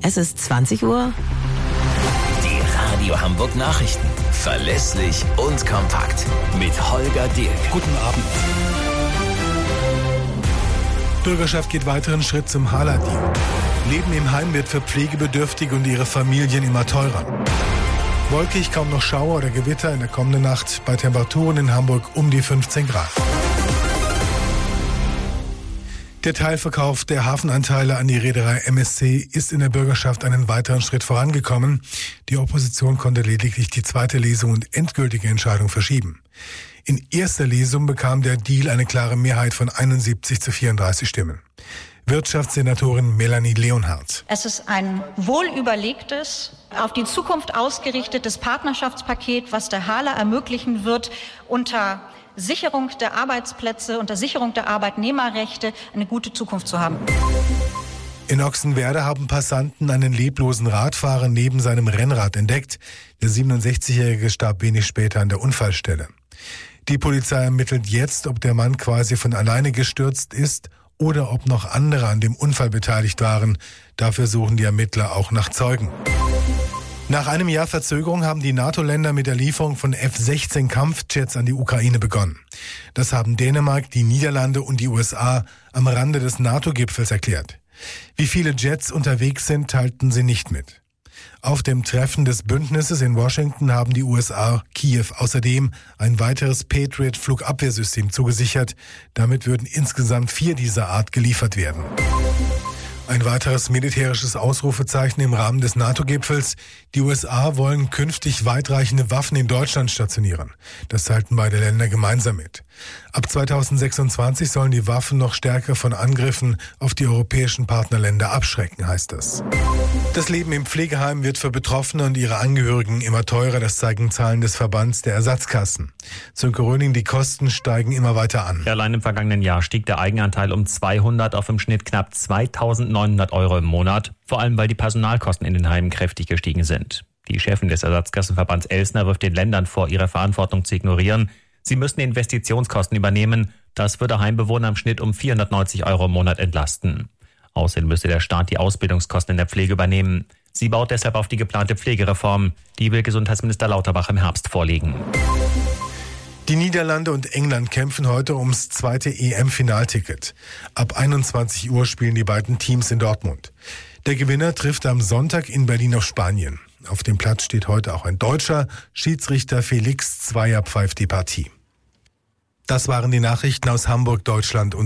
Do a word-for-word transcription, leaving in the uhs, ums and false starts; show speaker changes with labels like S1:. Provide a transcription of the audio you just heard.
S1: Es ist zwanzig Uhr.
S2: Die Radio Hamburg Nachrichten. Verlässlich und kompakt. Mit Holger Dirk.
S3: Guten Abend. Bürgerschaft geht weiteren Schritt zum Hala-Deal. Leben im Heim wird für Pflegebedürftige und ihre Familien immer teurer. Wolkig, kaum noch Schauer oder Gewitter in der kommenden Nacht. Bei Temperaturen in Hamburg um die fünfzehn Grad. Der Teilverkauf der Hafenanteile an die Reederei M S C ist in der Bürgerschaft einen weiteren Schritt vorangekommen. Die Opposition konnte lediglich die zweite Lesung und endgültige Entscheidung verschieben. In erster Lesung bekam der Deal eine klare Mehrheit von einundsiebzig zu vierunddreißig Stimmen. Wirtschaftssenatorin Melanie Leonhardt.
S4: Es ist ein wohlüberlegtes, auf die Zukunft ausgerichtetes Partnerschaftspaket, was der Hala ermöglichen wird, unter Sicherung der Arbeitsplätze, unter Sicherung der Arbeitnehmerrechte eine gute Zukunft zu haben.
S3: In Ochsenwerder haben Passanten einen leblosen Radfahrer neben seinem Rennrad entdeckt. Der siebenundsechzigjährige starb wenig später an der Unfallstelle. Die Polizei ermittelt jetzt, ob der Mann quasi von alleine gestürzt ist oder ob noch andere an dem Unfall beteiligt waren. Dafür suchen die Ermittler auch nach Zeugen. Nach einem Jahr Verzögerung haben die NATO-Länder mit der Lieferung von F sechzehn Kampfjets an die Ukraine begonnen. Das haben Dänemark, die Niederlande und die U S A am Rande des NATO-Gipfels erklärt. Wie viele Jets unterwegs sind, teilten sie nicht mit. Auf dem Treffen des Bündnisses in Washington haben die U S A Kiew außerdem ein weiteres Patriot-Flugabwehrsystem zugesichert. Damit würden insgesamt vier dieser Art geliefert werden. Ein weiteres militärisches Ausrufezeichen im Rahmen des NATO-Gipfels. Die U S A wollen künftig weitreichende Waffen in Deutschland stationieren. Das teilten beide Länder gemeinsam mit. Ab zweitausendsechsundzwanzig sollen die Waffen noch stärker von Angriffen auf die europäischen Partnerländer abschrecken, heißt es. Das Leben im Pflegeheim wird für Betroffene und ihre Angehörigen immer teurer. Das zeigen Zahlen des Verbands der Ersatzkassen. Sönke Röning, die Kosten steigen immer weiter an.
S5: Ja, allein im vergangenen Jahr stieg der Eigenanteil um zweihundert auf im Schnitt knapp zweitausendneunhundert Euro im Monat. Vor allem, weil die Personalkosten in den Heimen kräftig gestiegen sind. Die Chefin des Ersatzkassenverbands Elsner wirft den Ländern vor, ihre Verantwortung zu ignorieren. Sie müssten Investitionskosten übernehmen. Das würde Heimbewohner im Schnitt um vierhundertneunzig Euro im Monat entlasten. Außerdem müsste der Staat die Ausbildungskosten in der Pflege übernehmen. Sie baut deshalb auf die geplante Pflegereform. Die will Gesundheitsminister Lauterbach im Herbst vorlegen.
S3: Die Niederlande und England kämpfen heute ums zweite E M-Finalticket. Ab einundzwanzig Uhr spielen die beiden Teams in Dortmund. Der Gewinner trifft am Sonntag in Berlin auf Spanien. Auf dem Platz steht heute auch ein Deutscher. Schiedsrichter Felix Zweier pfeift die Partie. Das waren die Nachrichten aus Hamburg, Deutschland und